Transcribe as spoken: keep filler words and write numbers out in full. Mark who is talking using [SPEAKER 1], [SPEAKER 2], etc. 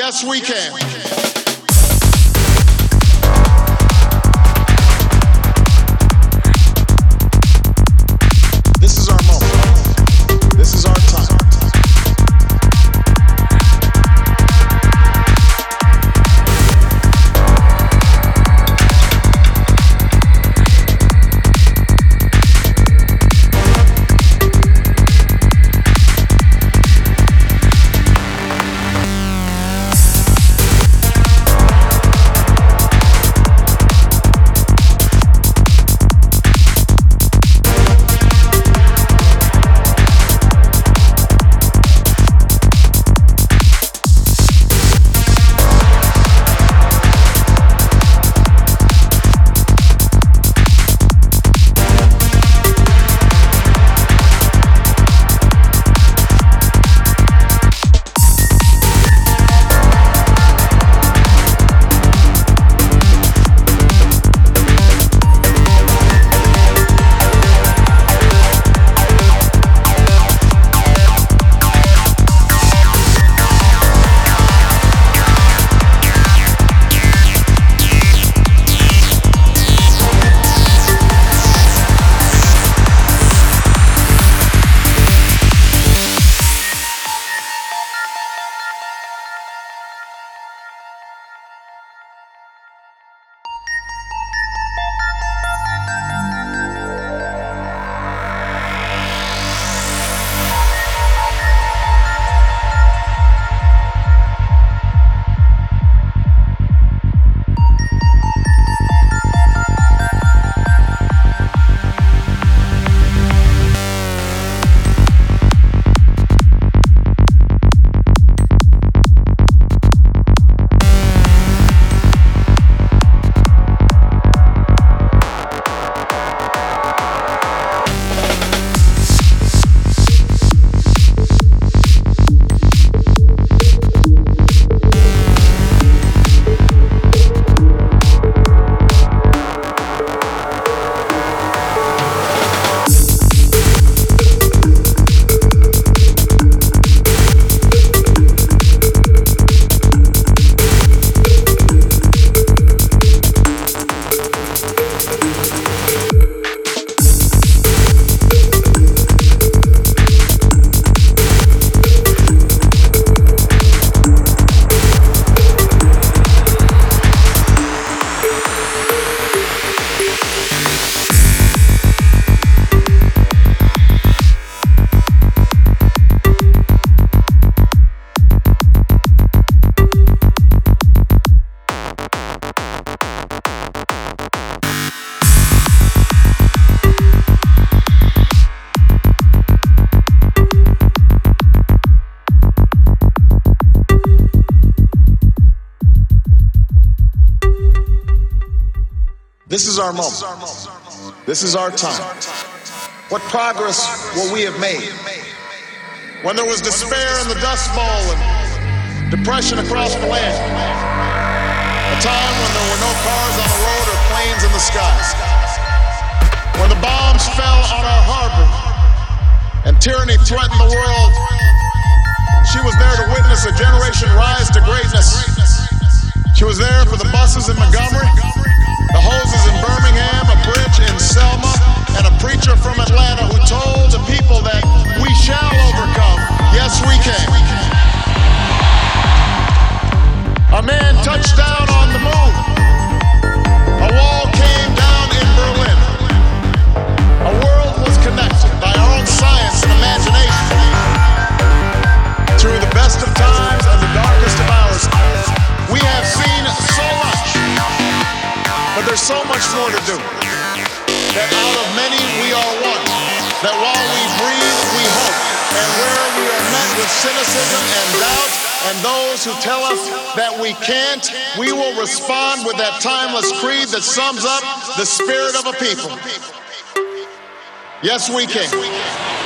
[SPEAKER 1] Yes, we can. This is our moment. This is our time. This is our moment. This is our time. What progress will we have made? When there was despair in the Dust Bowl and depression across the land, a time when there were no cars on the road or planes in the skies, when the bombs fell on our harbor and tyranny threatened the world, she was there to witness a generation rise to greatness. She was there for the buses in Montgomery, the hoses in Birmingham, a bridge in Selma, and a preacher from Atlanta who told the people that we shall overcome. Yes, we can. A man touched down on the moon. A wall came down in Berlin. A world was connected by our own science and imagination. Through the best of times and the darkest of hours, we have seen so much. But there's so much more to do. That out of many we are one. That while we breathe, we hope. And where we are met with cynicism and doubt, and those who tell us that we can't, we will respond with that timeless creed that sums up the spirit of a people. Yes, we can.